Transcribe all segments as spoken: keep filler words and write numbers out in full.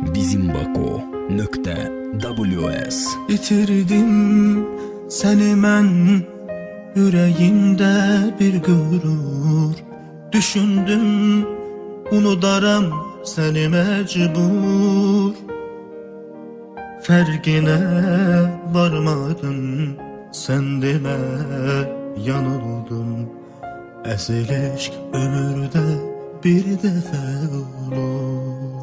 bizimbako nokta ws. İtirdim seni mən, yüreğimde bir gurur. Düşündüm unudaram seni mecbur. Fərqinə varmadın, sen demə yanıldın. Əsl eşq ömürdə bir dəfə olur.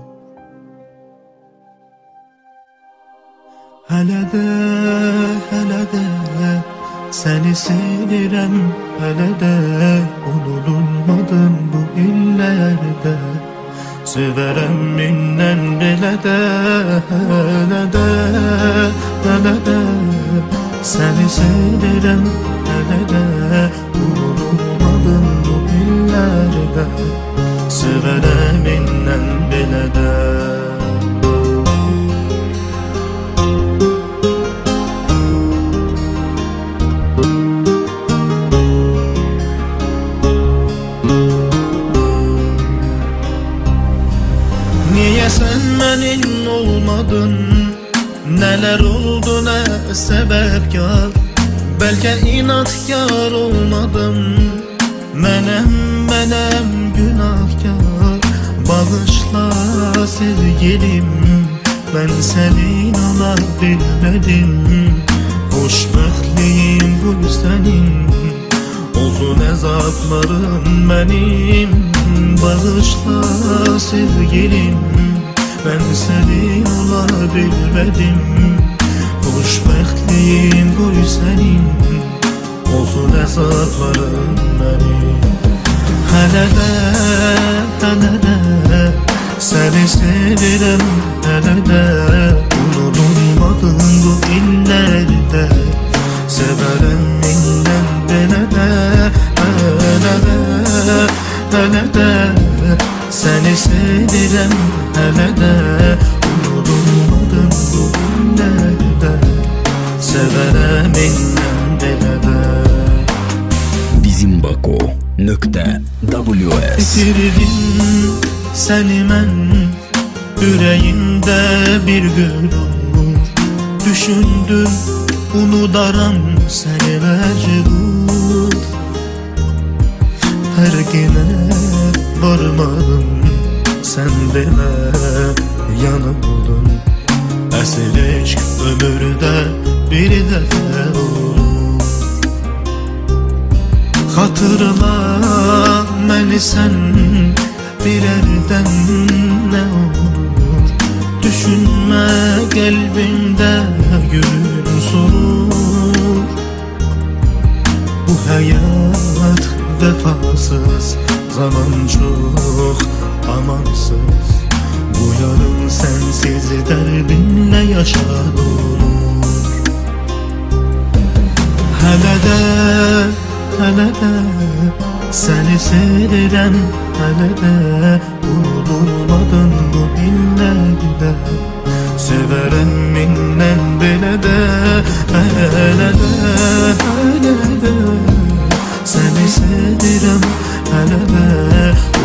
Hələ də, hələ də səni sevirəm, hələ də unudulmadım bu illərdə. Severəm mindən belə də, hələ də, hələ də səni sevirəm, hələ də unudulmadım bu illərdə. Severəm mindən belə də. Niye sen benim olmadın? Neler oldu ne sebepkar? Belki inatkar olmadım. Menem menem günahkar. Bağışla sevgilim, ben senin olabilmedim. Hoşbəxtliyim bu senin, olsun əzablarım benim. Bağışla sevgilim, ben senin olabilmedim. Hoşbəxtliyim bu senin, olsun əzablarım benim. Hələ də, hələ də səni sevirəm, hələ də unudulmadın bu illərdə. Severəm mindən belə də, hələ də, hələ də səni sevirəm, hələ də unudulmadın bu illərdə. Severəm mindən belə də. bizimbako nokta ws. İtirdim səni mən, yüreğimdə bir gurur. Düşündüm unudaram səni mecbur. Fərqinə varmadım, sen demə yanıldın. Əsl eşq ömürdə bir dəfə olur. Hatırla məni sən bir ərdən nə olur. Düşünmə qəlbində gün sorur. Bu həyat vefasız, zaman çok amansız. Bu yarın sensiz derdinle yaşar olur. Hələ də, hələ də səni sevirəm, hələ də unudulmadın bu illərdə. Severəm mindən belə də, hələ də, hələ də səni sevirəm, hələ də